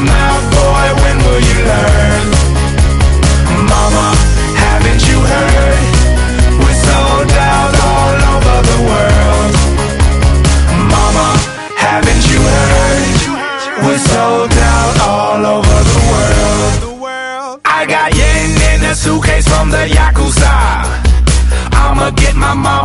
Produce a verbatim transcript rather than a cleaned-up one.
mouth, boy, when will you learn? Mama, haven't you heard? We're sold out all over the world. Mama, haven't you heard? We're sold out all over the world. I got yen in a suitcase from the Yakuza. I'ma get my mom